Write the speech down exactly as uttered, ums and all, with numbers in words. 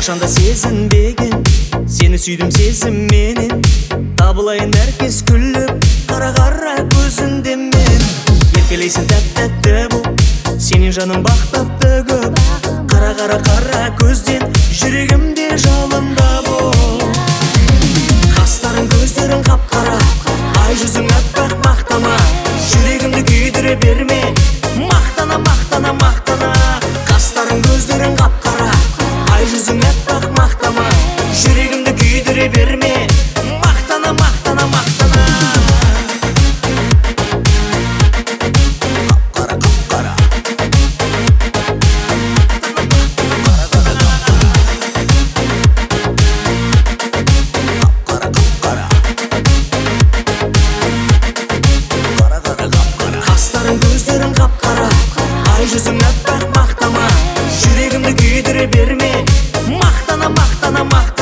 Қашанда сезінбеген сені сүйдім сезімменен. Табылайын әркез күліп, қара-қара көзінде мен. Еркелейсің тәп-тәтті бұл, сенен жаным бақытты көп. Қара-қара қара көзден жүрегімде жалында бол. Қастарың көздерің қап-қара, ай жүзің аппақ мақтама. Жүрегімді күйдіре берме, мақтана, мақтана, мақтана. Қастарың көздерің қап-қара, ай жүзің аппақ мақтама. Жүрегімді күйдіре берме, мақтана, мақтана, мақтана. Қастарың көздерің қап-қара, ай жүзің аппақ мақтама. Жүрегімді күйдіре берме, мақтана, мақтана, мақтана.